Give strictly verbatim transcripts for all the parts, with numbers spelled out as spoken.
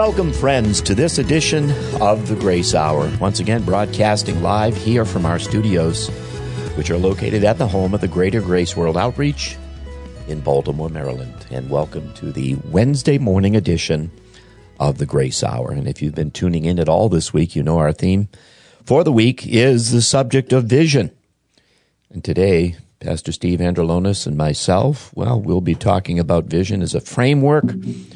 Welcome, friends, to this edition of the Grace Hour. Once again, broadcasting live here from our studios, which are located at the home of the Greater Grace World Outreach in Baltimore, Maryland. And welcome to the Wednesday morning edition of the Grace Hour. And if you've been tuning in at all this week, you know our theme for the week is the subject of vision. And today, Pastor Steve Androlonis and myself, well, we'll be talking about vision as a framework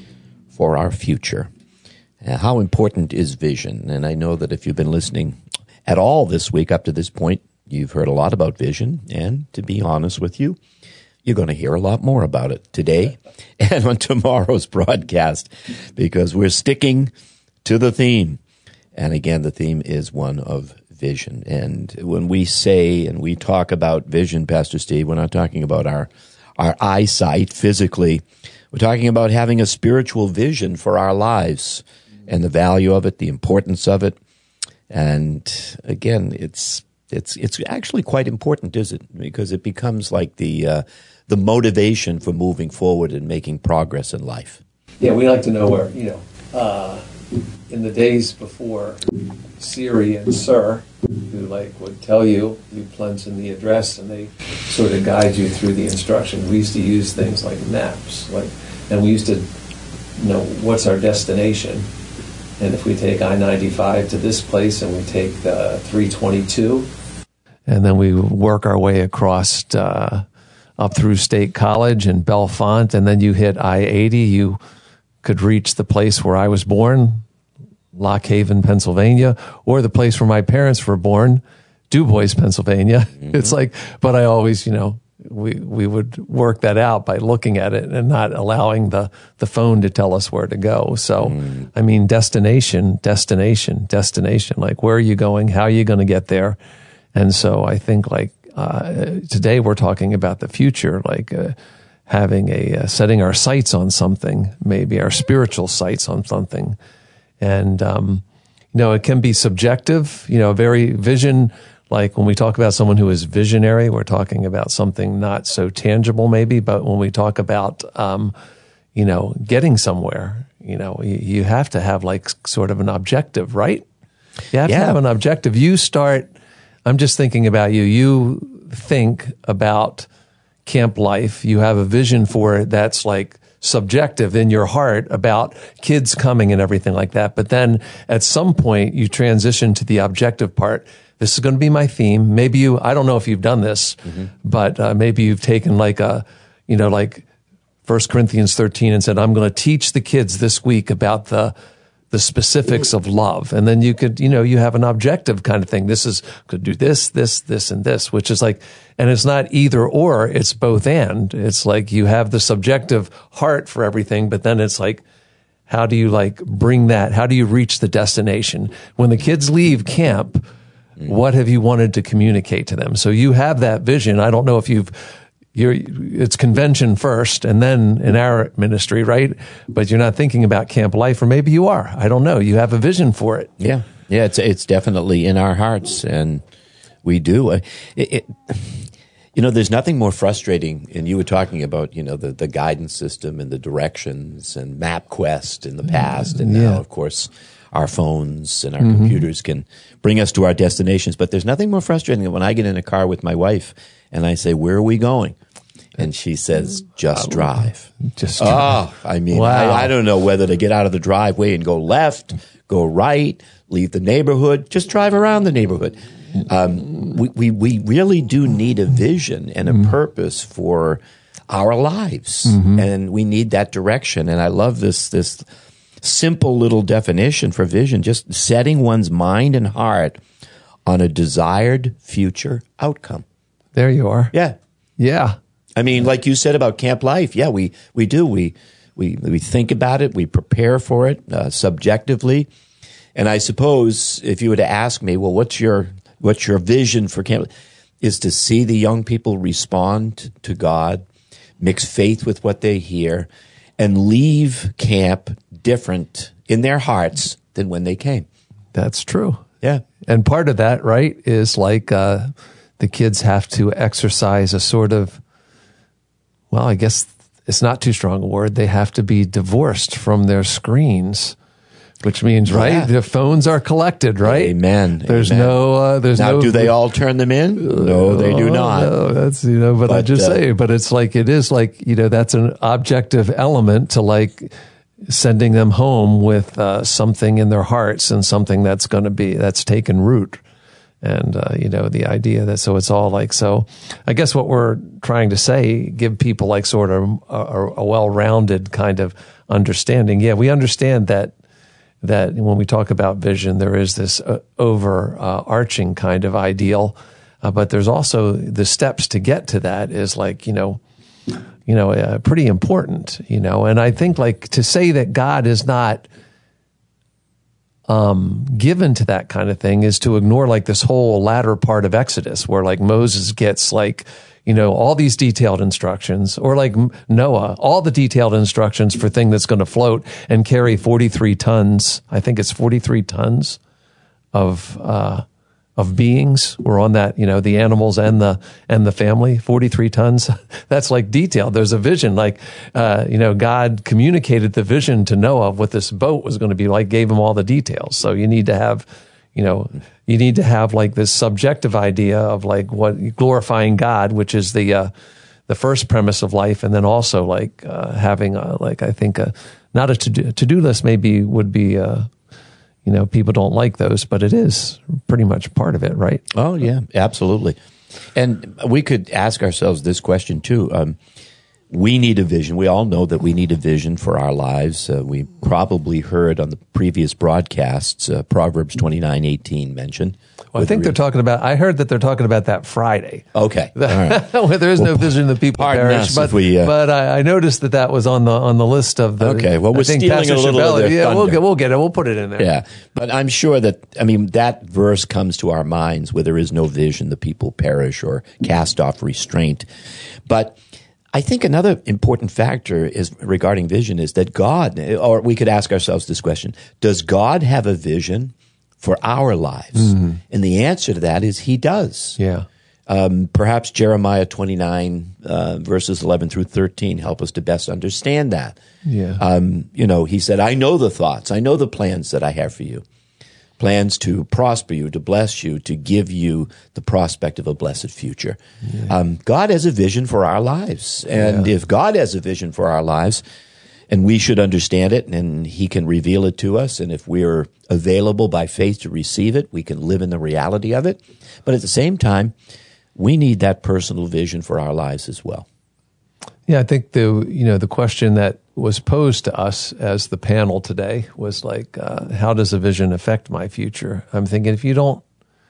for our future. Uh, how important is vision? And I know that if you've been listening at all this week up to this point, you've heard a lot about vision. And to be honest with you, you're going to hear a lot more about it today and on tomorrow's broadcast, because we're sticking to the theme. And again, the theme is one of vision. And when we say and we talk about vision, Pastor Steve, we're not talking about our, our eyesight physically. We're talking about having a spiritual vision for our lives and the value of it, the importance of it. And again, it's it's it's actually quite important, isn't it? Because it becomes like the uh, the motivation for moving forward and making progress in life. Yeah, we like to know where, you know, uh, in the days before Siri and Sir, who like would tell you, you plunge in the address and they sort of guide you through the instructions. We used to use things like maps, like, and we used to know what's our destination. And if we take I ninety-five to this place and we take the three twenty-two. And then we work our way across uh, up through State College and Bellefonte, and then you hit I eighty, you could reach the place where I was born, Lock Haven, Pennsylvania, or the place where my parents were born, Du Bois, Pennsylvania. Mm-hmm. It's like, but I always, you know, we we would work that out by looking at it and not allowing the, the phone to tell us where to go. So, mm. I mean, destination, destination, destination. Like, where are you going? How are you going to get there? And so I think, like, uh, today we're talking about the future, like uh, having a, uh, setting our sights on something, maybe our spiritual sights on something. And, um, you know, it can be subjective, you know, very vision. Like when we talk about someone who is visionary, we're talking about something not so tangible maybe, but when we talk about, um, you know, getting somewhere, you know, you, you have to have like sort of an objective, right? You have yeah. to have an objective. You start, I'm just thinking about you, you think about camp life, you have a vision for it that's like subjective in your heart about kids coming and everything like that. But then at some point you transition to the objective part. This is going to be my theme. Maybe you, I don't know if you've done this, mm-hmm. but uh, maybe you've taken like a, you know, like First Corinthians thirteen and said, I'm going to teach the kids this week about the, the specifics of love. And then you could, you know, you have an objective kind of thing. This is, could do this, this, this, and this, which is like, and it's not either or, it's both and. It's like you have the subjective heart for everything, but then it's like, how do you like bring that? How do you reach the destination? When the kids leave camp, what have you wanted to communicate to them? So you have that vision. I don't know if you've, you're, it's convention first and then in our ministry, right? But you're not thinking about camp life, or maybe you are. I don't know. You have a vision for it. Yeah. Yeah. It's, it's definitely in our hearts, and we do. It, it, you know, there's nothing more frustrating, and you were talking about, you know, the, the guidance system and the directions and MapQuest in the past. And yeah. now, of course, our phones and our mm-hmm. computers can bring us to our destinations. But there's nothing more frustrating than when I get in a car with my wife and I say, where are we going? And she says, just drive. Just drive. Oh, I mean, wow. I, I don't know whether to get out of the driveway and go left, go right, leave the neighborhood, just drive around the neighborhood. Um, we, we, we really do need a vision and a mm-hmm. purpose for our lives. Mm-hmm. And we need that direction. And I love this, this, simple little definition for vision, just setting one's mind and heart on a desired future outcome. There you are. Yeah. Yeah. I mean, like you said about camp life, yeah, we, we do. We, we, we think about it. We prepare for it uh, subjectively. And I suppose if you were to ask me, well, what's your, what's your vision for camp? Is to see the young people respond to God, mix faith with what they hear, and leave camp different in their hearts than when they came. That's true. Yeah. And part of that, right, is like uh, the kids have to exercise a sort of, well, I guess it's not too strong a word. They have to be divorced from their screens which means, right, Yeah. the phones are collected, right? Amen. There's Amen. no, uh, there's Now, no. do they all turn them in? No, they do Oh, not. No, that's, you know, but, I But, just uh, say, but it's like, it is like, you know, that's an objective element to like sending them home with uh, something in their hearts and something that's going to be, that's taken root. And, uh, you know, the idea that, so it's all like, so I guess what we're trying to say, give people like sort of a, a well-rounded kind of understanding. Yeah, we understand that, that when we talk about vision, there is this uh, overarching uh, kind of ideal, uh, but there's also the steps to get to that is like, you know, you know, uh, pretty important, you know, and I think like to say that God is not, Um, given to that kind of thing is to ignore like this whole latter part of Exodus where like Moses gets like, you know, all these detailed instructions, or like Noah, all the detailed instructions for thing that's going to float and carry forty-three tons. I think it's forty-three tons of, uh, of beings were on that, you know, the animals and the, and the family, forty-three tons. That's like detailed. There's a vision, like, uh, you know, God communicated the vision to Noah of what this boat was going to be like, gave him all the details. So you need to have, you know, you need to have like this subjective idea of like what glorifying God, which is the, uh, the first premise of life. And then also like, uh, having a, like, I think a, not a to-do, to-do list maybe would be, uh, you know, people don't like those, but it is pretty much part of it, right? Oh, yeah, absolutely. And we could ask ourselves this question, too. Um, we need a vision. We all know that we need a vision for our lives. Uh, we probably heard on the previous broadcasts uh, Proverbs twenty-nine eighteen mentioned. Well, I think they're talking about, I heard that they're talking about that Friday. Okay. All right. Where there is no vision, the people pardon perish. us But, if we, uh, but I, I noticed that that was on the on the list of the. Okay, well, we're I think stealing Pastor a little Chabelle- of their Yeah, we'll thunder. get, we'll get it. We'll put it in there. Yeah, but I'm sure that, I mean, that verse comes to our minds where there is no vision, the people perish or cast off restraint. But I think another important factor is regarding vision is that God, or we could ask ourselves this question, does God have a vision for our lives? Mm-hmm. And the answer to that is he does. Yeah. Um, perhaps Jeremiah twenty-nine, uh, verses eleven through thirteen help us to best understand that. Yeah. Um, you know, he said, I know the thoughts, I know the plans that I have for you. Plans to prosper you, to bless you, to give you the prospect of a blessed future. Yeah. Um, God has a vision for our lives. And Yeah. if God has a vision for our lives, and we should understand it, and he can reveal it to us, and if we're available by faith to receive it, we can live in the reality of it. But at the same time, we need that personal vision for our lives as well. Yeah, I think the you know the question that was posed to us as the panel today was like, uh, how does a vision affect my future? I'm thinking if you don't,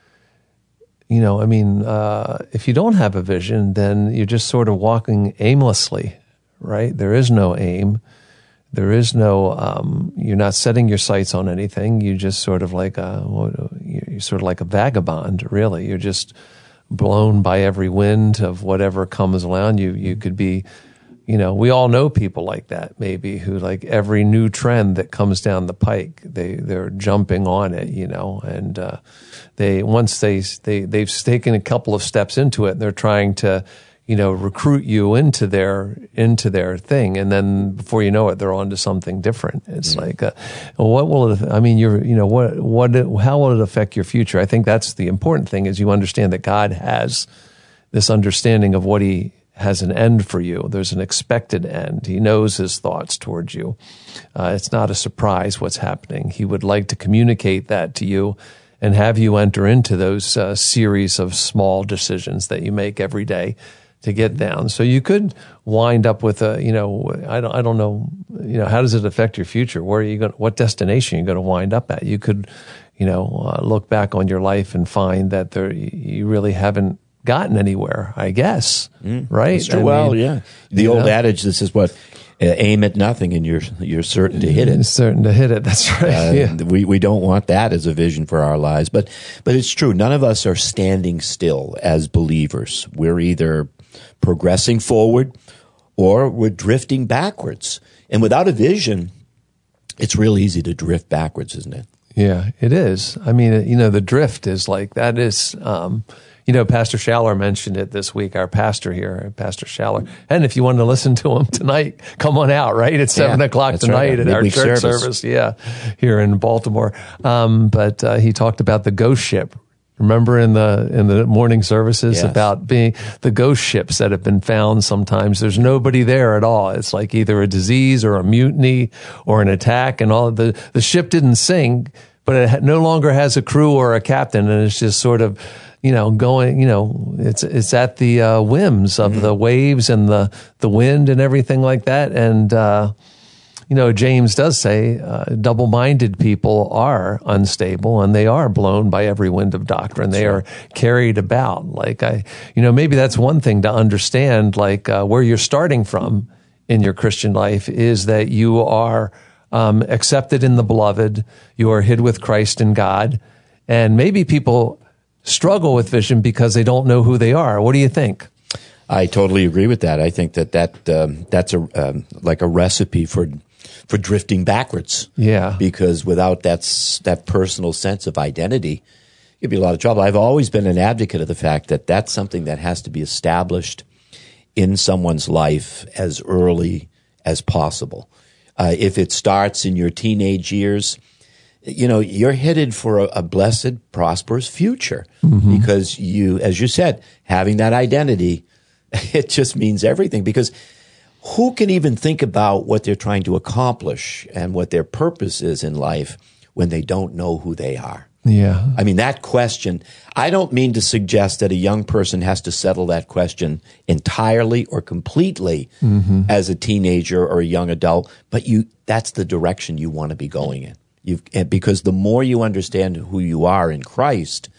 you know, I mean, uh, if you don't have a vision, then you're just sort of walking aimlessly, right? There is no aim. There is no, um, you're not setting your sights on anything. You just sort of like a, you're sort of like a vagabond, really. You're just blown by every wind of whatever comes around you. You could be, you know, we all know people like that, maybe, who like every new trend that comes down the pike, they, they're jumping on it, you know, and, uh, they, once they, they, they've taken a couple of steps into it, they're trying to, you know, recruit you into their, into their thing. And then before you know it, they're on to something different. It's mm-hmm. like, uh, what will it, I mean, you're, you know, what, what, how will it affect your future? I think that's the important thing is you understand that God has this understanding of what he has an end for you. There's an expected end. He knows his thoughts towards you. Uh, it's not a surprise what's happening. He would like to communicate that to you and have you enter into those uh, series of small decisions that you make every day to get down. So you could wind up with a, you know, I don't, I don't know, you know, how does it affect your future? Where are you going? What destination are you going to wind up at? You could, you know, uh, look back on your life and find that there, you really haven't gotten anywhere, I guess. Mm, right? That's true. Well, mean, yeah. The old know? adage, this is what, uh, aim at nothing and you're, you're certain to hit it. Certain to hit it. That's right. Uh, yeah. We, we don't want that as a vision for our lives, but, but it's true. None of us are standing still as believers. We're either progressing forward or we're drifting backwards. And without a vision, it's real easy to drift backwards, isn't it? Yeah, it is. I mean, you know, the drift is like, that is, um, You know, Pastor Schaller mentioned it this week, our pastor here, Pastor Schaller. And if you want to listen to him tonight, come on out, right? It's seven Yeah, o'clock that's tonight right, at our midweek church service. service. Yeah, here in Baltimore. Um, but uh, he talked about the ghost ship. Remember in the in the morning services Yes. about being the ghost ships that have been found sometimes. There's nobody there at all. It's like either a disease or a mutiny or an attack, and all the the ship didn't sink, but it ha- no longer has a crew or a captain, and it's just sort of, you know, going, you know, it's it's at the uh, whims of mm-hmm. the waves and the the wind and everything like that. And uh, you know, James does say uh, double-minded people are unstable, and they are blown by every wind of doctrine. That's they right. are carried about. Like I, you know, maybe that's one thing to understand. Like uh, where you're starting from in your Christian life is that you are um, accepted in the beloved. You are hid with Christ in God, and maybe people struggle with vision because they don't know who they are. What do you think? I totally agree with that. I think that that um, that's a um, like a recipe for for drifting backwards. Yeah. Because without that s- that personal sense of identity, you'd be in a lot of trouble. I've always been an advocate of the fact that that's something that has to be established in someone's life as early as possible. Uh, if it starts in your teenage years, you know, you're headed for a, a blessed, prosperous future mm-hmm. because you, as you said, having that identity, it just means everything. Because who can even think about what they're trying to accomplish and what their purpose is in life when they don't know who they are? Yeah. I mean, that question, I don't mean to suggest that a young person has to settle that question entirely or completely mm-hmm. as a teenager or a young adult, but you that's the direction you want to be going in. You've, because the more you understand who you are in Christ,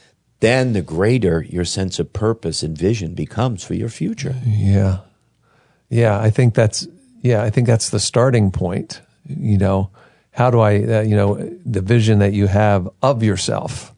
then the greater your sense of purpose and vision becomes for your future. Yeah. Yeah, I think that's, yeah, I think that's the starting point. You know, how do I, uh, you know, the vision that you have of yourself.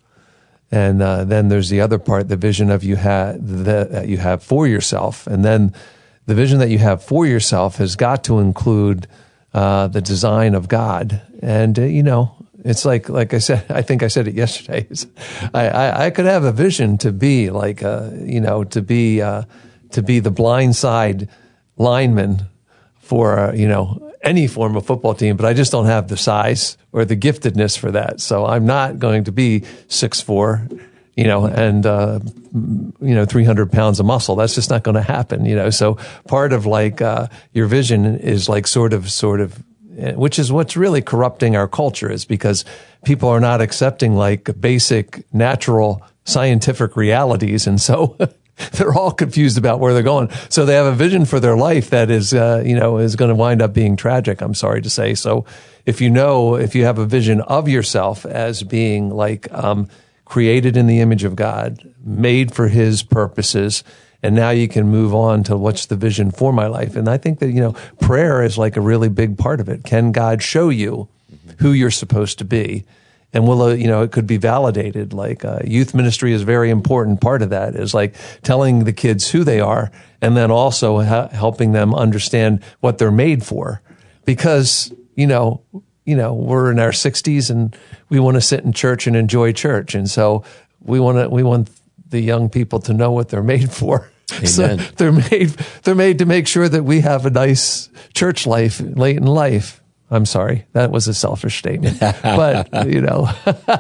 And uh, then there's the other part, the vision of you ha- that, that you have for yourself. And then the vision that you have for yourself has got to include uh, the design of God. And, uh, you know, it's like, like I said, I think I said it yesterday. I, I, I could have a vision to be like, uh, you know, to be, uh, to be the blind side lineman for, uh, you know, any form of football team, but I just don't have the size or the giftedness for that. So I'm not going to be six foot four, you know, and, uh, you know, three hundred pounds of muscle. That's just not going to happen, you know. So part of like, uh, your vision is like sort of, sort of, which is what's really corrupting our culture, is because people are not accepting like basic natural scientific realities. And so they're all confused about where they're going. So they have a vision for their life that is, uh, you know, is going to wind up being tragic, I'm sorry to say. So if you know, if you have a vision of yourself as being like, um, created in the image of God, made for his purposes, and now you can move on to what's the vision for my life. And I think that, you know, prayer is like a really big part of it. Can God show you who you're supposed to be? And will, uh, you know, it could be validated. Like uh, youth ministry is a very important part of that, is like telling the kids who they are, and then also ha- helping them understand what they're made for. Because, you know, you know, we're in our sixties and we want to sit in church and enjoy church. And so we want to, we want the young people to know what they're made for. Amen. So they're made, they're made to make sure that we have a nice church life late in life. I'm sorry, that was a selfish statement, but you know,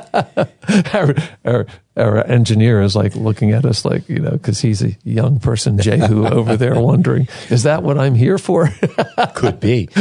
our, our, our engineer is like looking at us like, you know, cause he's a young person, Jehu, over there wondering, is that what I'm here for? Could be.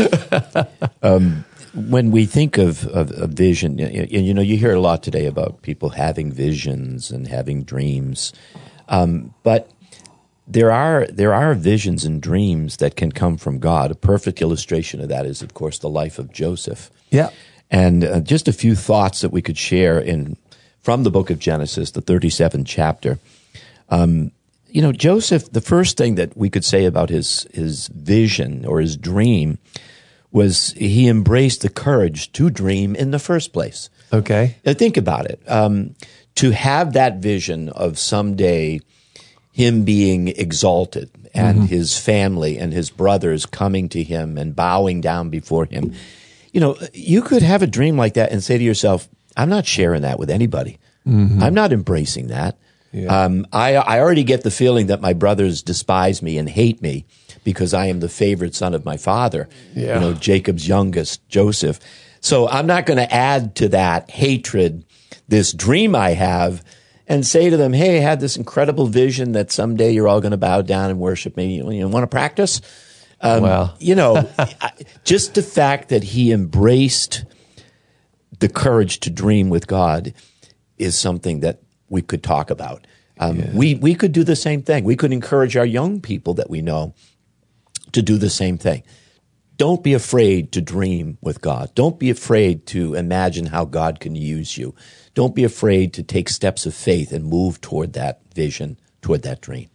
Um, when we think of, of, of vision, and you know, you hear a lot today about people having visions and having dreams, um, but There are there are visions and dreams that can come from God. A perfect illustration of that is, of course, the life of Joseph. Yeah. And uh, just a few thoughts that we could share in from the book of Genesis, the thirty-seventh chapter. Um, you know, Joseph, the first thing that we could say about his his vision or his dream was he embraced the courage to dream in the first place. Okay. Now, think about it. Um, to have that vision of someday him being exalted and mm-hmm. his family and his brothers coming to him and bowing down before him. You know, you could have a dream like that and say to yourself, I'm not sharing that with anybody. Mm-hmm. I'm not embracing that. Yeah. Um, I, I already get the feeling that my brothers despise me and hate me because I am the favorite son of my father, Yeah. you know, Jacob's youngest, Joseph. So I'm not going to add to that hatred, this dream I have, and say to them, hey, I had this incredible vision that someday you're all going to bow down and worship me. You, you want to practice? Um, Wow. You know, just the fact that he embraced the courage to dream with God is something that we could talk about. Um, Yeah. we, we could do the same thing. We could encourage our young people that we know to do the same thing. Don't be afraid to dream with God. Don't be afraid to imagine how God can use you. Don't be afraid to take steps of faith and move toward that vision, toward that dream.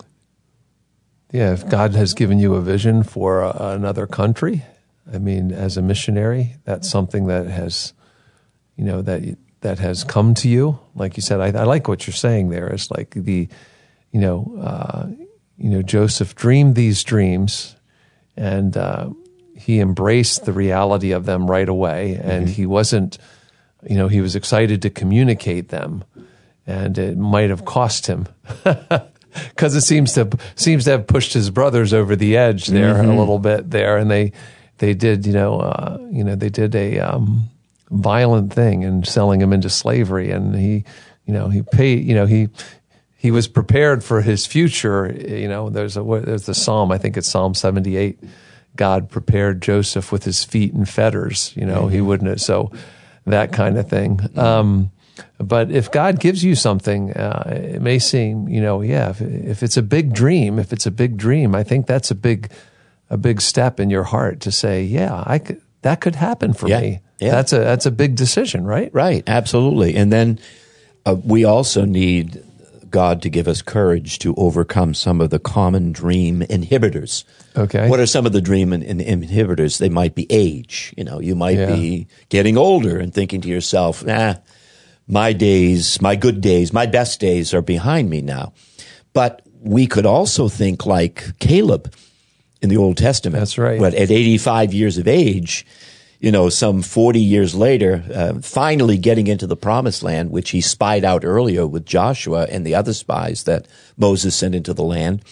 Yeah, if God has given you a vision for uh, another country, I mean, as a missionary, that's something that has, you know, that that has come to you. Like you said, I, I like what you're saying there. It's like the, you know, uh, you know, Joseph dreamed these dreams, and uh, he embraced the reality of them right away, and mm-hmm. he wasn't, you know, he was excited to communicate them, and it might have cost him. Because it seems to seems to have pushed his brothers over the edge there mm-hmm. a little bit there, and they they did you know uh, you know they did a um, violent thing in selling him into slavery, and he you know he paid you know he he was prepared for his future. You know, there's a there's the Psalm, I think it's Psalm seventy-eight. God prepared Joseph with his feet in fetters. You know, mm-hmm. he wouldn't have, so that kind of thing. Um, But if God gives you something, uh, it may seem, you know, yeah, if, if it's a big dream, if it's a big dream, I think that's a big, a big step in your heart to say, yeah, I could, that could happen for yeah, me. Yeah. That's a, that's a big decision, right? Right. Absolutely. And then uh, we also need God to give us courage to overcome some of the common dream inhibitors. Okay. What are some of the dream in, in inhibitors? They might be age. You know, you might Yeah. be getting older and thinking to yourself, nah, my days, my good days, my best days are behind me now. But we could also think like Caleb in the Old Testament. That's right. But at eighty-five years of age, you know, some forty years later, uh, finally getting into the promised land, which he spied out earlier with Joshua and the other spies that Moses sent into the land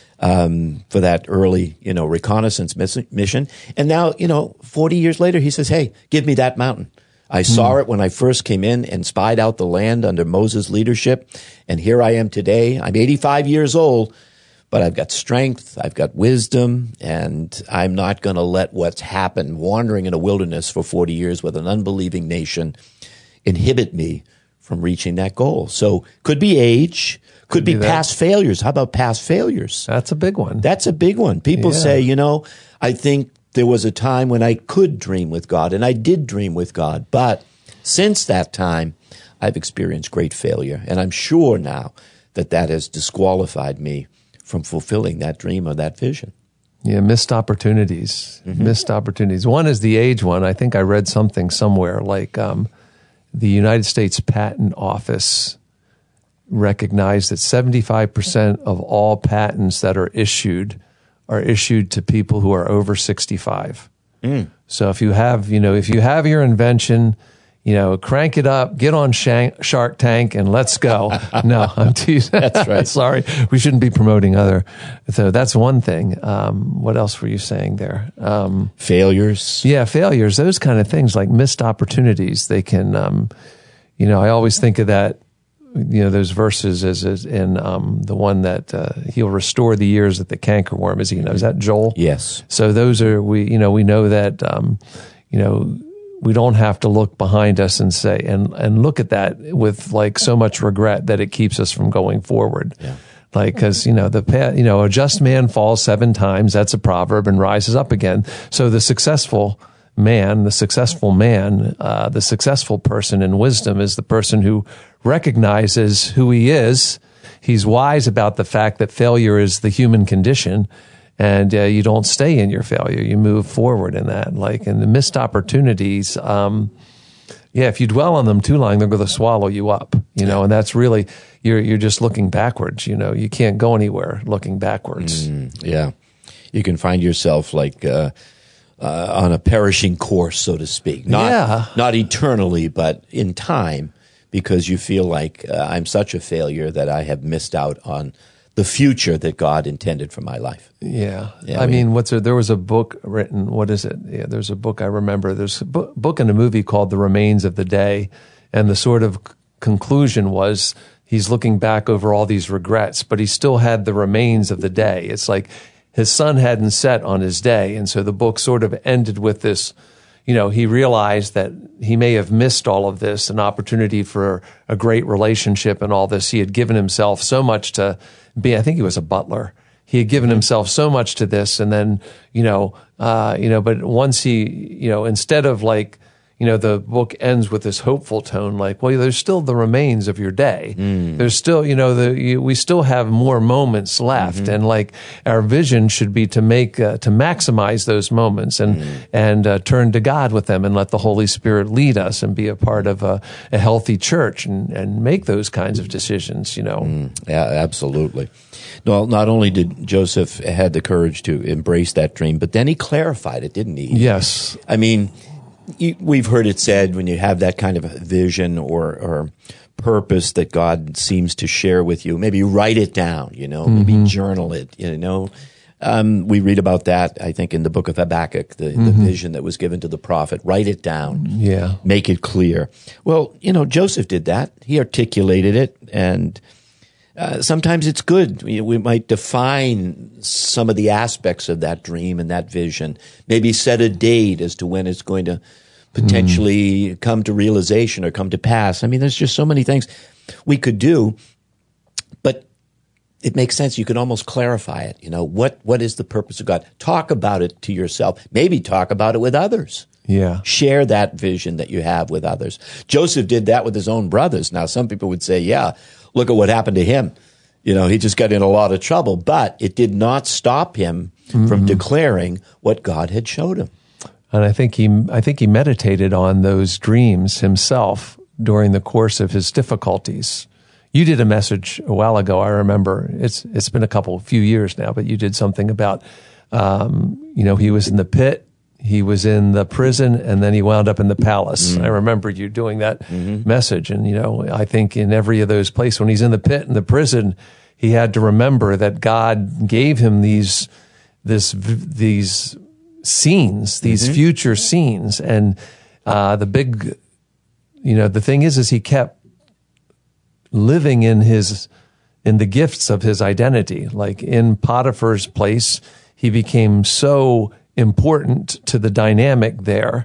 um, for that early, you know, reconnaissance mission. And now, you know, forty years later, he says, hey, give me that mountain. I saw it when I first came in and spied out the land under Moses' leadership, and here I am today. I'm eighty-five years old, but I've got strength, I've got wisdom, and I'm not going to let what's happened wandering in a wilderness for forty years with an unbelieving nation inhibit me from reaching that goal. So could be age, could, could be, be past failures. How about past failures? That's a big one. That's a big one. People Yeah. say, you know, I think there was a time when I could dream with God, and I did dream with God. But since that time, I've experienced great failure. And I'm sure now that that has disqualified me from fulfilling that dream or that vision. Yeah, missed opportunities. Mm-hmm. Missed opportunities. One is the age one. I think I read something somewhere like um, the United States Patent Office recognized that seventy-five percent of all patents that are issued are issued to people who are over sixty-five. Mm. So if you have, you know, if you have your invention, you know, crank it up, get on Shark Tank, and let's go. No, I'm teasing. That's right. Sorry, we shouldn't be promoting other. So that's one thing. Um, what else were you saying there? Um, failures. Yeah, failures. Those kind of things, like missed opportunities. They can, um, you know, I always think of that. You know, those verses as, as in um, the one that uh, he'll restore the years that the cankerworm is eaten. Is that Joel? Yes. So those are, we, you know, we know that, um, you know, we don't have to look behind us and say, and, and look at that with like so much regret that it keeps us from going forward. Yeah. Like, cause, you know, the, you know, a just man falls seven times. That's a proverb, and rises up again. So the successful man, the successful man, uh, the successful person in wisdom is the person who recognizes who he is. He's wise about the fact that failure is the human condition, and uh, you don't stay in your failure. You move forward in that. Like, in the missed opportunities, um, yeah, if you dwell on them too long, they're going to swallow you up, you know, and that's really, you're, you're just looking backwards, you know, you can't go anywhere looking backwards. Mm, yeah. You can find yourself like, uh, Uh, on a perishing course, so to speak. Not, yeah. not eternally, but in time, because you feel like uh, I'm such a failure that I have missed out on the future that God intended for my life. Yeah. Yeah, I we- mean, what's a, there was a book written, what is it? Yeah, there's a book I remember. There's a book, book and a movie called The Remains of the Day. And the sort of c- conclusion was he's looking back over all these regrets, but he still had the remains of the day. It's like his sun hadn't set on his day. And so the book sort of ended with this, you know, he realized that he may have missed all of this, an opportunity for a great relationship and all this. He had given himself so much to be, I think he was a butler. He had given himself so much to this. And then, you know, uh, you know, but once he, you know, instead of like, you know, the book ends with this hopeful tone, like, well, there's still the remains of your day. Mm. There's still, you know, the you, we still have more moments left, mm-hmm. and like our vision should be to make uh, to maximize those moments and mm. and uh, turn to God with them and let the Holy Spirit lead us and be a part of a, a healthy church and and make those kinds of decisions. You know, mm. yeah, absolutely. No, not only did Joseph had the courage to embrace that dream, but then he clarified it, didn't he? Yes. I mean, you, we've heard it said when you have that kind of vision or, or purpose that God seems to share with you, maybe write it down, you know, mm-hmm. maybe journal it, you know. Um, we read about that, I think, in the book of Habakkuk, the, mm-hmm. the vision that was given to the prophet. Write it down. Yeah. Make it clear. Well, you know, Joseph did that. He articulated it, and Uh, sometimes it's good. We, we might define some of the aspects of that dream and that vision, maybe set a date as to when it's going to potentially mm. come to realization or come to pass. I mean, there's just so many things we could do, but it makes sense. You can almost clarify it. You know, what what is the purpose of God? Talk about it to yourself. Maybe talk about it with others. Yeah. Share that vision that you have with others. Joseph did that with his own brothers. Now, some people would say, yeah, look at what happened to him. You know, he just got in a lot of trouble, but it did not stop him mm-hmm. from declaring what God had showed him. And I think he, I think he meditated on those dreams himself during the course of his difficulties. You did a message a while ago. I remember it's, it's been a couple, few years now, but you did something about, um, you know, he was in the pit. He was in the prison, and then he wound up in the palace. Mm. I remember you doing that mm-hmm. message. And, you know, I think in every of those places, when he's in the pit and the prison, he had to remember that God gave him these, this, these scenes, these mm-hmm. future scenes. And, uh, the big, you know, the thing is, is he kept living in his, in the gifts of his identity. Like in Potiphar's place, he became so important to the dynamic there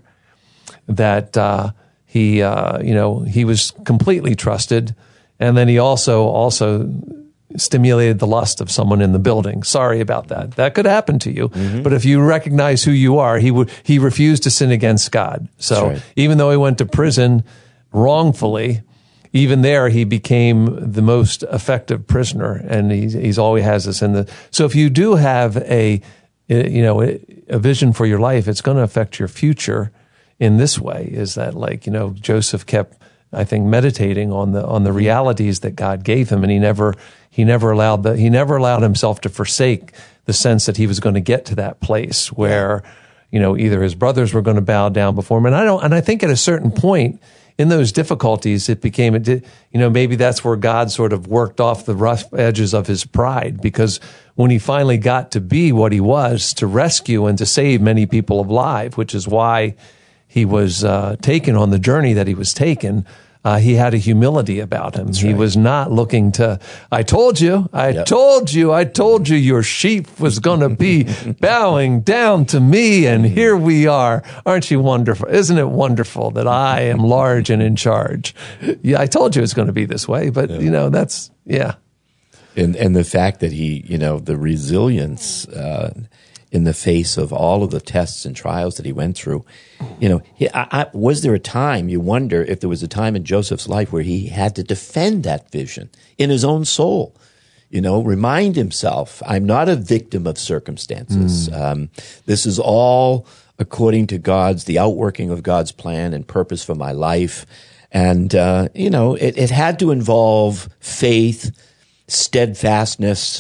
that uh, he, uh, you know, he was completely trusted, and then he also also stimulated the lust of someone in the building. Sorry about that. That could happen to you. Mm-hmm. But if you recognize who you are, he would he refused to sin against God. So right. even though he went to prison wrongfully, even there he became the most effective prisoner, and he's, he's always has this in the. So if you do have a you know, a vision for your life, it's going to affect your future in this way, is that like, you know, Joseph kept, I think, meditating on the, on the realities that God gave him. And he never, he never allowed the, he never allowed himself to forsake the sense that he was going to get to that place where, you know, either his brothers were going to bow down before him. And I don't, and I think at a certain point in those difficulties, it became, it did, you know, maybe that's where God sort of worked off the rough edges of his pride, because when he finally got to be what he was, to rescue and to save many people alive, which is why he was uh, taken on the journey that he was taken, uh, he had a humility about him. That's he right. was not looking to, I told you, I yep. told you, I told you your sheep was going to be bowing down to me, and here we are. Aren't you wonderful? Isn't it wonderful that I am large and in charge? Yeah, I told you it's going to be this way, but, yeah. you know, that's, yeah. And and the fact that he, you know, the resilience uh, in the face of all of the tests and trials that he went through, you know, he, I, I, was there a time, you wonder if there was a time in Joseph's life where he had to defend that vision in his own soul, you know, remind himself, I'm not a victim of circumstances. Mm. Um, this is all according to God's, the outworking of God's plan and purpose for my life. And, uh, you know, it, it had to involve faith, steadfastness,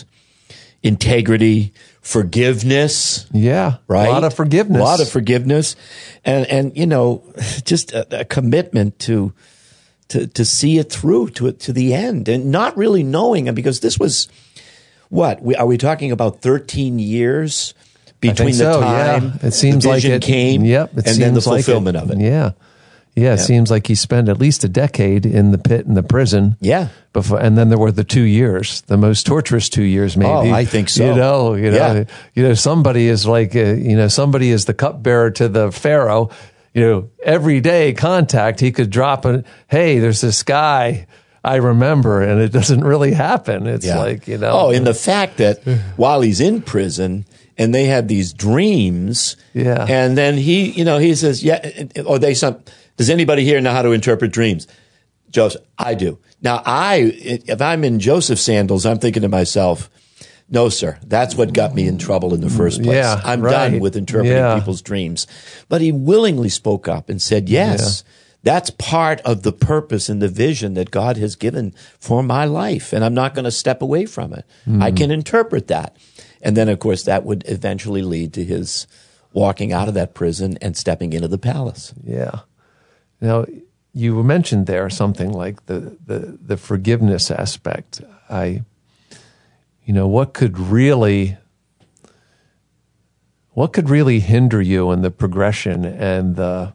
integrity, forgiveness. Yeah. Right. A lot of forgiveness. A lot of forgiveness. And, and, you know, just a, a commitment to, to to see it through to it to the end, and not really knowing, because this was what we, are we talking about thirteen years between the so, time yeah. It seems the vision like it came, yep, it and then the seems fulfillment like it, of it. Yeah. Yeah, it Yeah. seems like he spent at least a decade in the pit in the prison. Yeah. Before, and then there were the two years, the most torturous two years, maybe. Oh, I think so. You know, you know, Yeah. you know, somebody is like, uh, you know, somebody is the cupbearer to the Pharaoh. You know, every day contact, he could drop a, hey, there's this guy I remember, and it doesn't really happen. It's Yeah. like, you know. Oh, and the fact that while he's in prison and they have these dreams, Yeah. and then he, you know, he says, yeah, or they some, does anybody here know how to interpret dreams? Joseph, I do. Now, I, if I'm in Joseph's sandals, I'm thinking to myself, no, sir, that's what got me in trouble in the first place. Yeah, I'm right. done with interpreting Yeah. people's dreams. But he willingly spoke up and said, yes, that's part of the purpose and the vision that God has given for my life, and I'm not going to step away from it. Mm. I can interpret that. And then, of course, that would eventually lead to his walking out of that prison and stepping into the palace. Yeah. Now, you mentioned there something like the, the, the forgiveness aspect. I, you know, what could really, what could really hinder you in the progression and the,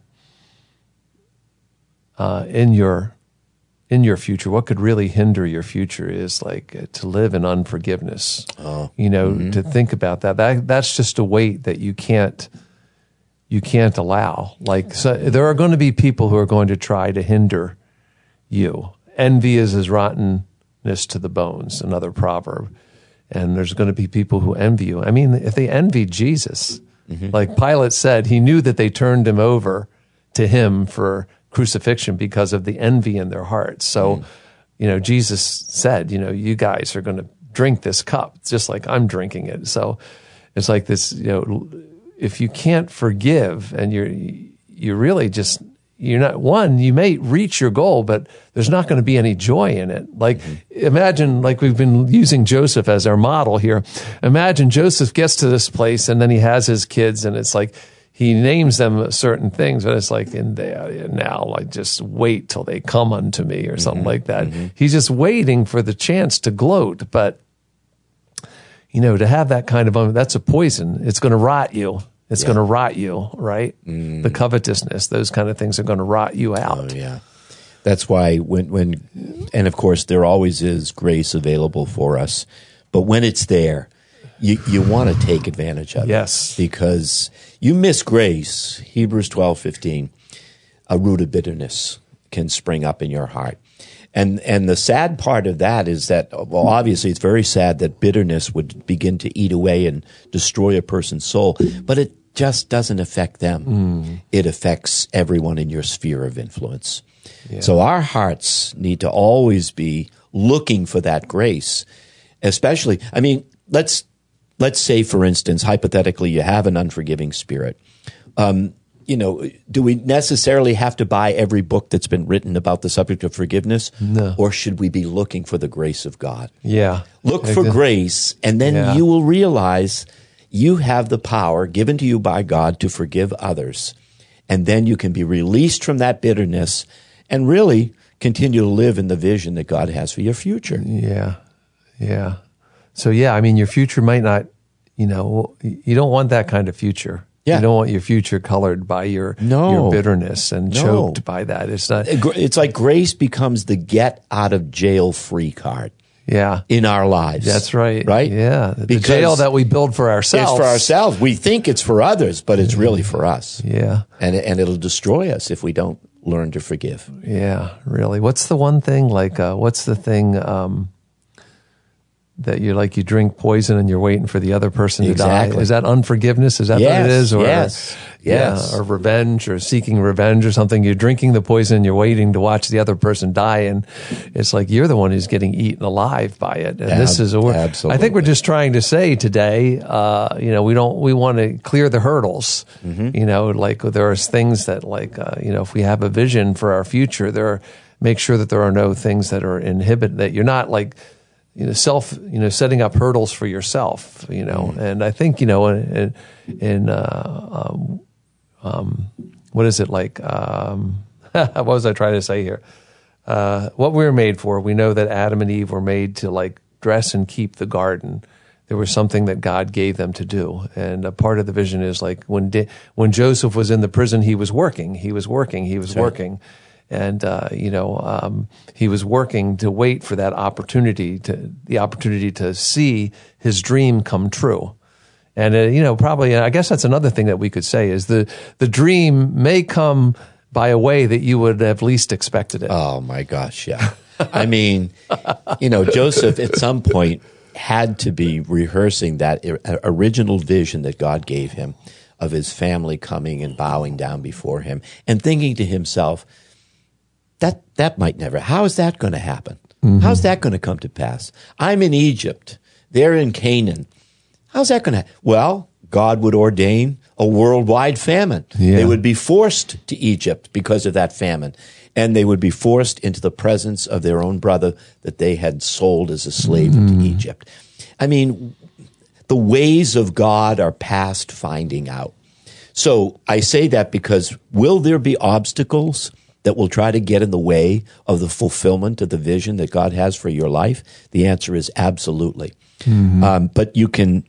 uh, in your, in your future? What could really hinder your future is like uh, to live in unforgiveness. Oh. You know, Mm-hmm. to think about that. That that's just a weight that you can't. You can't allow. Like, so there are going to be people who are going to try to hinder you. Envy is as rottenness to the bones, another proverb. And there's going to be people who envy you. I mean, if they envied Jesus, mm-hmm. like Pilate said, he knew that they turned him over to him for crucifixion because of the envy in their hearts. So, mm. you know, Jesus said, you know, you guys are going to drink this cup just like I'm drinking it. So it's like this, you know, if you can't forgive and you're, you really just, you're not, one, you may reach your goal, but there's not going to be any joy in it. Like, mm-hmm. imagine, like we've been using Joseph as our model here. Imagine Joseph gets to this place and then he has his kids and it's like, he names them certain things, but it's like, in there now, like, just wait till they come unto me or something mm-hmm. like that. Mm-hmm. He's just waiting for the chance to gloat. But, you know, to have that kind of, that's a poison. It's going to rot you. It's yeah. going to rot you, right? Mm. The covetousness, those kind of things are going to rot you out. Oh, yeah. That's why when, when, and of course, there always is grace available for us. But when it's there, you, you want to take advantage of yes. it. Because you miss grace, Hebrews twelve fifteen, a root of bitterness can spring up in your heart. And and the sad part of that is that, well, obviously it's very sad that bitterness would begin to eat away and destroy a person's soul, but it just doesn't affect them. Mm. It affects everyone in your sphere of influence. Yeah. So our hearts need to always be looking for that grace, especially, I mean, let's let's say, for instance, hypothetically, you have an unforgiving spirit. Um, you know, do we necessarily have to buy every book that's been written about the subject of forgiveness? No. Or should we be looking for the grace of God? Yeah. Look for grace, and then yeah. you will realize you have the power given to you by God to forgive others. And then you can be released from that bitterness and really continue to live in the vision that God has for your future. Yeah. Yeah. So, yeah, I mean, your future might not, you know, you don't want that kind of future. Yeah. You don't want your future colored by your no. your bitterness and no. choked by that. It's not. It's like grace becomes the get out of jail free card. Yeah. In our lives. That's right. Right? Yeah. The because jail that we build for ourselves. It's for ourselves. We think it's for others, but it's really for us. Yeah. And and it'll destroy us if we don't learn to forgive. Yeah, really. What's the one thing, like, uh, what's the thing um, that you're like, you drink poison and you're waiting for the other person exactly. to die? Is that unforgiveness? Is that yes, what it is? Or, yes. Yes. Yeah, or revenge or seeking revenge or something. You're drinking the poison and you're waiting to watch the other person die. And it's like you're the one who's getting eaten alive by it. And Ab- this is, a, absolutely. I think we're just trying to say today, uh, you know, we don't, we want to clear the hurdles. Mm-hmm. You know, like there are things that like, uh, you know, if we have a vision for our future, there are, make sure that there are no things that are inhibit, that you're not like, you know, self, you know, setting up hurdles for yourself, you know. Mm-hmm. And I think, you know, in, in uh, um, um, what is it like? Um, what was I trying to say here? uh, what we were made for. We know that Adam and Eve were made to like dress and keep the garden. There was something that God gave them to do. And a part of the vision is like when di- when Joseph was in the prison, he was working, he was working, he was That's right. working. And, uh, you know, um, he was working to wait for that opportunity, to the opportunity to see his dream come true. And, uh, you know, probably, I guess that's another thing that we could say is the, the dream may come by a way that you would have least expected it. Oh, my gosh, yeah. I mean, you know, Joseph at some point had to be rehearsing that original vision that God gave him of his family coming and bowing down before him and thinking to himself, that that might never, how is that going to happen? Mm-hmm. How's that going to come to pass? I'm in Egypt. They're in Canaan. How's that going to happen? Well, God would ordain a worldwide famine. Yeah. They would be forced to Egypt because of that famine. And they would be forced into the presence of their own brother that they had sold as a slave mm. into Egypt. I mean, the ways of God are past finding out. So I say that because will there be obstacles that will try to get in the way of the fulfillment of the vision that God has for your life? The answer is absolutely. Mm-hmm. Um, but you can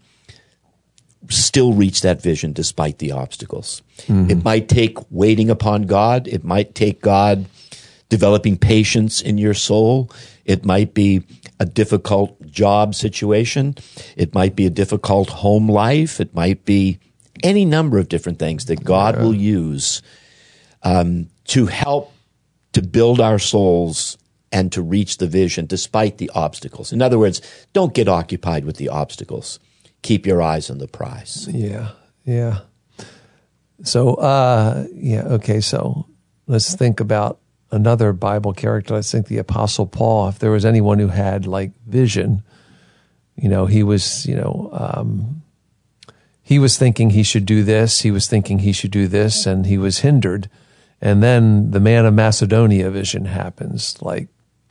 still reach that vision despite the obstacles. Mm-hmm. It might take waiting upon God. It might take God developing patience in your soul. It might be a difficult job situation. It might be a difficult home life. It might be any number of different things that God yeah. will use um, to help to build our souls and to reach the vision despite the obstacles. In other words, don't get occupied with the obstacles. Keep your eyes on the prize. Yeah, yeah. So, uh, yeah, okay, so let's think about another Bible character. Let's think the Apostle Paul. If there was anyone who had, like, vision, you know, he was, you know, um, he was thinking he should do this, he was thinking he should do this, and he was hindered. And then the Man of Macedonia vision happens, like,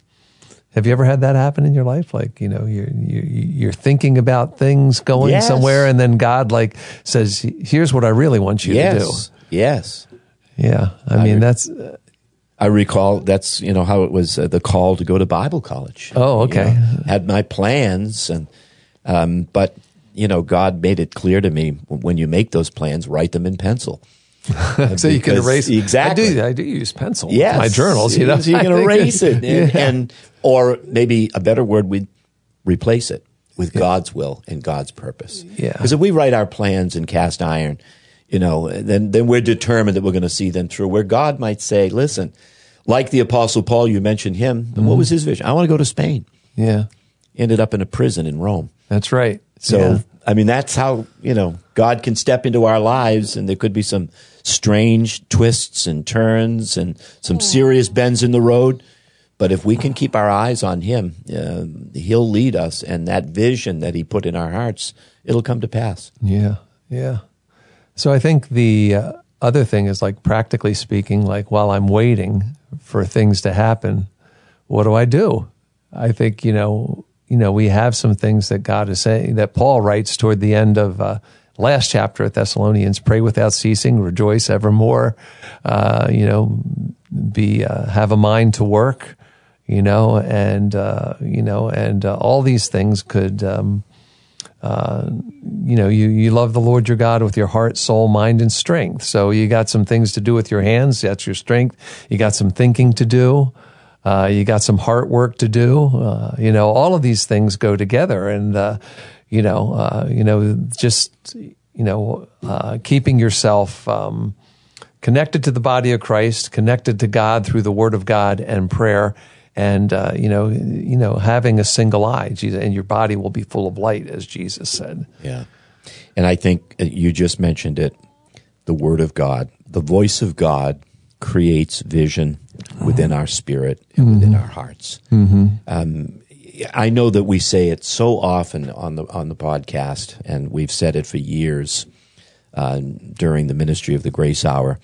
have you ever had that happen in your life? Like, you know, you're you're, you're thinking about things going yes. somewhere, and then God like says, "Here's what I really want you yes. to do." Yes. Yeah. I, I mean, re- that's. Uh, I recall that's you know how it was uh, the call to go to Bible college. Oh, okay. You know, had my plans, and um, but you know, God made it clear to me when you make those plans, write them in pencil. So you can erase exactly. I do. I do use pencil. Yes, my journals. You know, so you can erase it, and, yeah. and or maybe a better word, we'd replace it with yeah. God's will and God's purpose. Yeah. Because if we write our plans in cast iron, you know, then then we're determined that we're going to see them through. Where God might say, "Listen, like the Apostle Paul, you mentioned him. Mm-hmm. What was his vision? I want to go to Spain." Yeah. Ended up in a prison in Rome. That's right. So. Yeah. I mean, that's how, you know, God can step into our lives, and there could be some strange twists and turns and some serious bends in the road. But if we can keep our eyes on him, uh, he'll lead us, and that vision that he put in our hearts, it'll come to pass. Yeah, yeah. So I think the uh, other thing is, like, practically speaking, like, while I'm waiting for things to happen, what do I do? I think, you know, you know, we have some things that God is saying, that Paul writes toward the end of uh, last chapter at Thessalonians: pray without ceasing, rejoice evermore, uh, you know, be uh, have a mind to work, you know, and, uh, you know, and uh, all these things could, um, uh, you know, you, you love the Lord your God with your heart, soul, mind, and strength. So you got some things to do with your hands. That's your strength. You got some thinking to do. Uh, you got some heart work to do. Uh, you know, all of these things go together, and uh, you know, uh, you know, just you know, uh, keeping yourself um, connected to the body of Christ, connected to God through the Word of God and prayer, and uh, you know, you know, having a single eye, Jesus, and your body will be full of light, as Jesus said. Yeah, and I think you just mentioned it. The Word of God, the voice of God, creates vision within our spirit and mm-hmm. within our hearts. Mm-hmm. Um, I know that we say it so often on the on the podcast, and we've said it for years uh, during the ministry of the Grace Hour.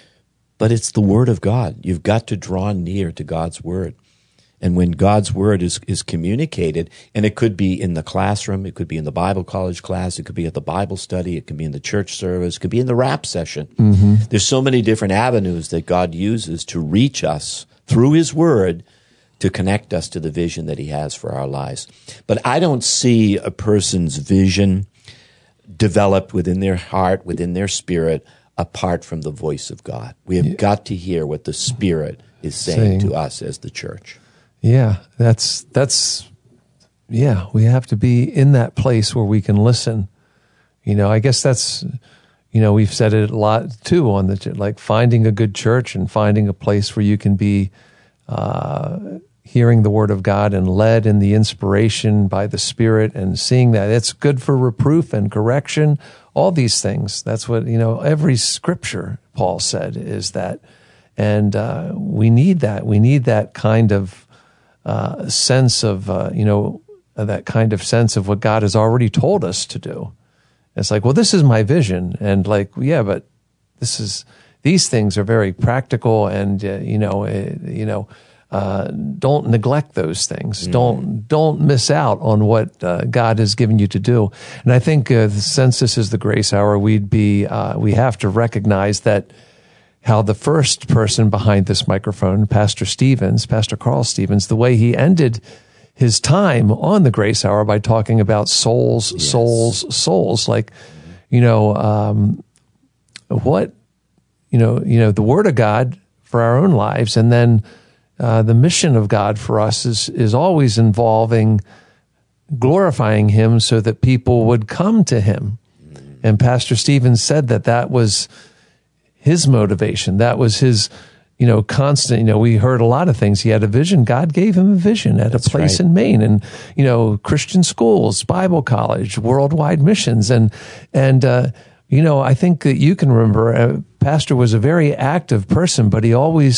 But it's the Word of God. You've got to draw near to God's Word. And when God's Word is, is communicated, and it could be in the classroom, it could be in the Bible college class, it could be at the Bible study, it could be in the church service, it could be in the rap session. Mm-hmm. There's so many different avenues that God uses to reach us through His Word to connect us to the vision that he has for our lives. But I don't see a person's vision developed within their heart, within their spirit, apart from the voice of God. We have yeah. got to hear what the Spirit is saying, saying to us as the church. Yeah, that's, that's, yeah, we have to be in that place where we can listen. You know, I guess that's, you know, we've said it a lot too on the, like finding a good church and finding a place where you can be uh, hearing the Word of God and led in the inspiration by the Spirit and seeing that it's good for reproof and correction, all these things. That's what, you know, every scripture, Paul said, is that. And uh, we need that. We need that kind of uh, sense of, uh, you know, that kind of sense of what God has already told us to do. It's like, well, this is my vision. And like, yeah, but this is, these things are very practical and, uh, you know, uh, you know, uh, don't neglect those things. Mm. Don't, don't miss out on what uh, God has given you to do. And I think uh, since this is the Grace Hour, we'd be, uh, we have to recognize that how the first person behind this microphone, Pastor Stevens, Pastor Carl Stevens, the way he ended his time on the Grace Hour by talking about souls, yes. souls, souls. Like, you know, um, what, you know, you know, the Word of God for our own lives, and then uh, the mission of God for us is is always involving glorifying Him, so that people would come to Him. And Pastor Stevens said that that was his motivation. That was his, you know, constant, you know, we heard a lot of things. He had a vision. God gave him a vision at That's a place right. in Maine, and, you know, Christian schools, Bible college, worldwide missions. And, and, uh, you know, I think that you can remember, uh, Pastor was a very active person, but he always,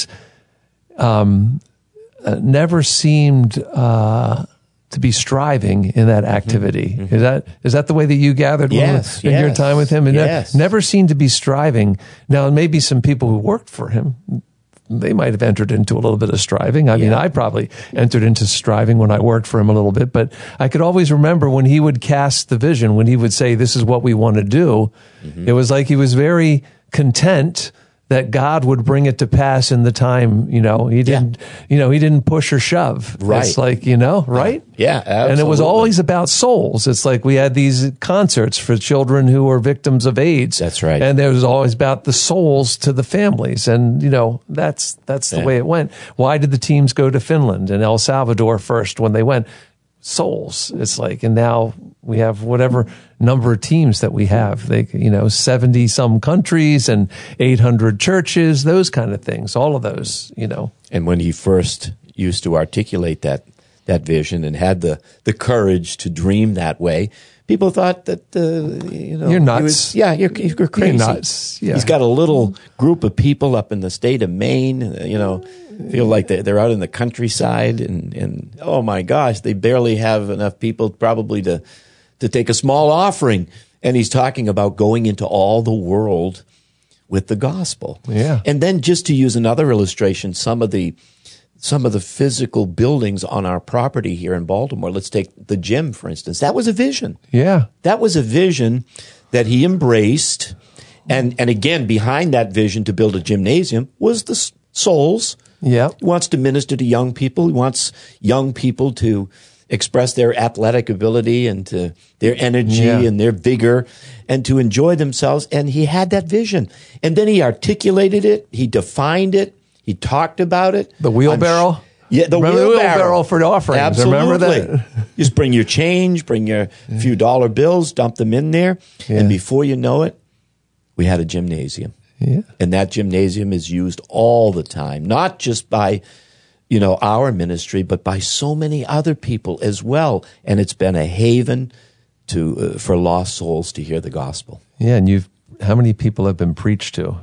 um, uh, never seemed, uh, to be striving in that activity. Mm-hmm. Is that, is that the way that you gathered yes, in yes, your time with him? And yes. ne- never seemed to be striving. Now, maybe some people who worked for him, they might have entered into a little bit of striving. I yeah. mean, I probably entered into striving when I worked for him a little bit, but I could always remember when he would cast the vision, when he would say, this is what we want to do. Mm-hmm. It was like he was very content that God would bring it to pass in the time, you know, he didn't, yeah. you know, he didn't push or shove. Right. It's like, you know, right? Yeah, absolutely. And it was always about souls. It's like we had these concerts for children who were victims of AIDS. That's right. And there was always about the souls to the families. And, you know, that's, that's the yeah. way it went. Why did the teams go to Finland and El Salvador first when they went? Souls. It's like, and now we have whatever number of teams that we have. They, you know, seventy some countries and eight hundred churches, those kind of things, all of those, you know. And when he first used to articulate that, that vision and had the, the courage to dream that way, people thought that, uh, you know, you're nuts. He was, yeah, you're, you're crazy. You're nuts. Yeah. He's got a little group of people up in the state of Maine, you know, feel like they're, they're out in the countryside, and, and oh my gosh, they barely have enough people probably to, to take a small offering. And he's talking about going into all the world with the gospel. Yeah. And then just to use another illustration, some of the, some of the physical buildings on our property here in Baltimore, let's take the gym, for instance. That was a vision. Yeah. That was a vision that he embraced. And, and again, behind that vision to build a gymnasium was the souls. Yeah. He wants to minister to young people. He wants young people to express their athletic ability and to their energy yeah. and their vigor and to enjoy themselves. And he had that vision. And then he articulated it. He defined it. He talked about it. The wheelbarrow? Sh- yeah, the Remember wheelbarrow. the wheelbarrow for the offerings. Absolutely. Remember that? Just bring your change, bring your yeah. few dollar bills, dump them in there. Yeah. And before you know it, we had a gymnasium. Yeah. And that gymnasium is used all the time, not just by, you know, our ministry, but by so many other people as well. And it's been a haven to uh, for lost souls to hear the gospel. Yeah, and you've how many people have been preached to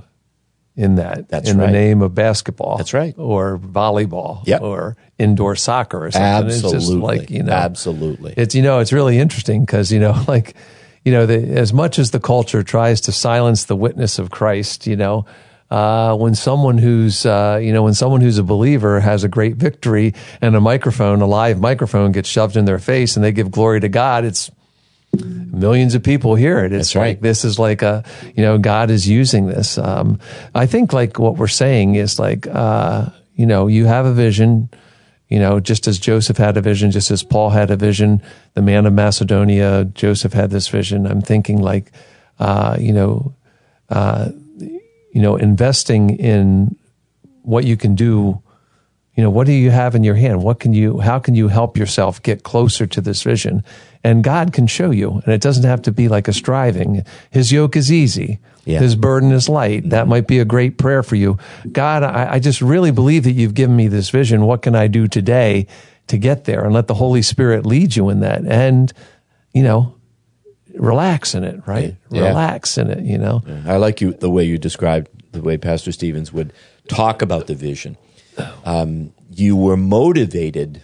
in that? That's in right. the name of basketball. That's right. Or volleyball. Yep. Or indoor soccer or something. Absolutely. It's just like, you know, absolutely. It's, you know, it's really interesting because, you know, like, you know, the, as much as the culture tries to silence the witness of Christ, you know, uh, when someone who's, uh, you know, when someone who's a believer has a great victory and a microphone, a live microphone gets shoved in their face and they give glory to God, it's millions of people hear it. It's That's right. like, this is like a, you know, God is using this. Um, I think like what we're saying is like, uh, you know, you have a vision You know, just as Joseph had a vision, just as Paul had a vision, the man of Macedonia, Joseph had this vision. I'm thinking like, uh, you know, uh, you know, investing in what you can do. You know, what do you have in your hand? What can you, how can you help yourself get closer to this vision? And God can show you, and it doesn't have to be like a striving. His yoke is easy. Yeah. His burden is light. That might be a great prayer for you. God, I, I just really believe that you've given me this vision. What can I do today to get there? And let the Holy Spirit lead you in that. And, you know, relax in it, right? Yeah. Relax in it, you know. Yeah. I like you, the way you described, the way Pastor Stevens would talk about the vision. Um, you were motivated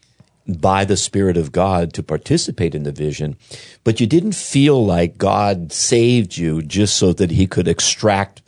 by the Spirit of God to participate in the vision, but you didn't feel like God saved you just so that he could extract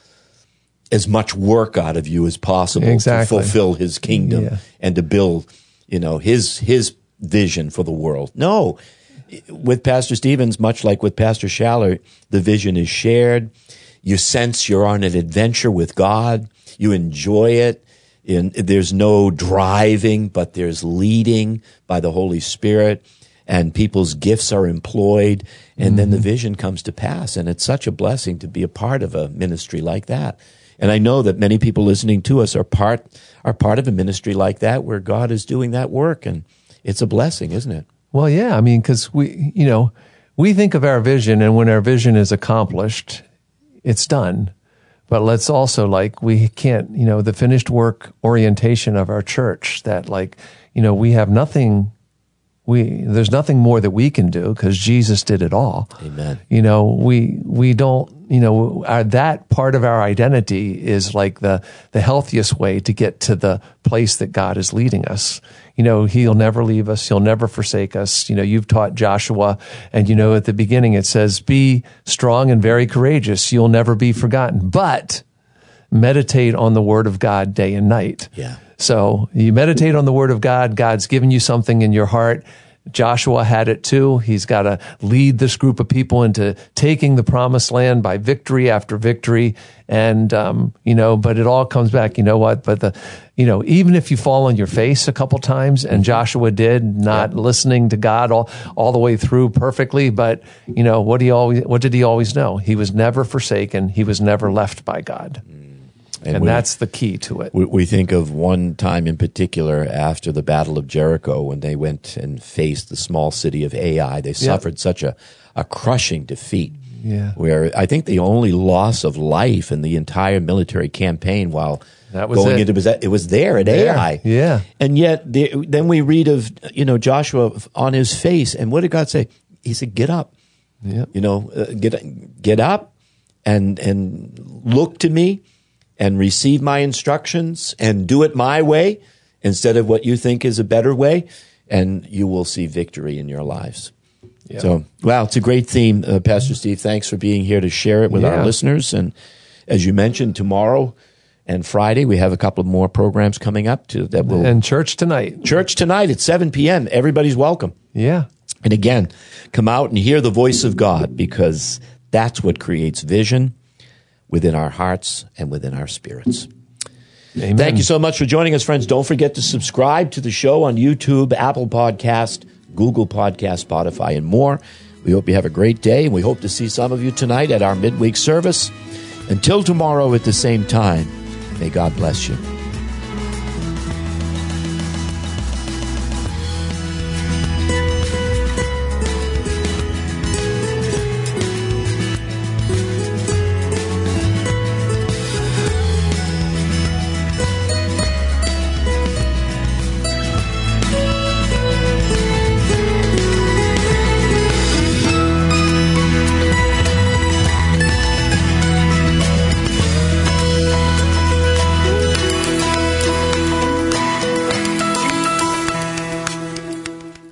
as much work out of you as possible exactly. to fulfill his kingdom yeah. and to build, you know, his his vision for the world. No, with Pastor Stevens, much like with Pastor Schaller, the vision is shared. You sense you're on an adventure with God. You enjoy it. In, there's no driving, but there's leading by the Holy Spirit, and people's gifts are employed, and mm-hmm. then the vision comes to pass. And it's such a blessing to be a part of a ministry like that. And I know that many people listening to us are part are part of a ministry like that, where God is doing that work, and it's a blessing, isn't it? Well, yeah. I mean, because we, you know, we think of our vision, and when our vision is accomplished, it's done. But let's also, like, we can't, you know, the finished work orientation of our church, that, like, you know, we have nothing, we, there's nothing more that we can do because Jesus did it all. Amen. You know, we, we don't, you know, our, that part of our identity is like the, the healthiest way to get to the place that God is leading us. You know, he'll never leave us. He'll never forsake us. You know, you've taught Joshua, and, you know, at the beginning it says, be strong and very courageous. You'll never be forgotten, but meditate on the word of God day and night. Yeah. So you meditate on the word of God. God's given you something in your heart. Joshua had it too. He's got to lead this group of people into taking the promised land by victory after victory. And, um, you know, but it all comes back, you know what? But the, you know, even if you fall on your face a couple times, and Joshua did, not yeah. listening to God all, all the way through perfectly, but, you know, what he always, what did he always know? He was never forsaken. He was never left by God. And, and we, that's the key to it. We, we think of one time in particular after the Battle of Jericho, when they went and faced the small city of Ai. They suffered yep. such a, a crushing defeat. Yeah. Where I think the only loss of life in the entire military campaign while that was going it. into it was there at there. Ai. Yeah. And yet the, then we read of, you know, Joshua on his face, and what did God say? He said, "Get up." Yep. You know, uh, get get up and and look to me. And receive my instructions and do it my way instead of what you think is a better way, and you will see victory in your lives. Yep. So, wow, it's a great theme, uh, Pastor Steve. Thanks for being here to share it with yeah. our listeners. And as you mentioned, tomorrow and Friday we have a couple of more programs coming up to that will and church tonight. Church tonight at seven p.m. Everybody's welcome. Yeah. And again, come out and hear the voice of God, because that's what creates vision within our hearts and within our spirits. Amen. Thank you so much for joining us, friends. Don't forget to subscribe to the show on YouTube, Apple Podcast, Google Podcast, Spotify, and more. We hope you have a great day, and we hope to see some of you tonight at our midweek service. Until tomorrow at the same time, may God bless you.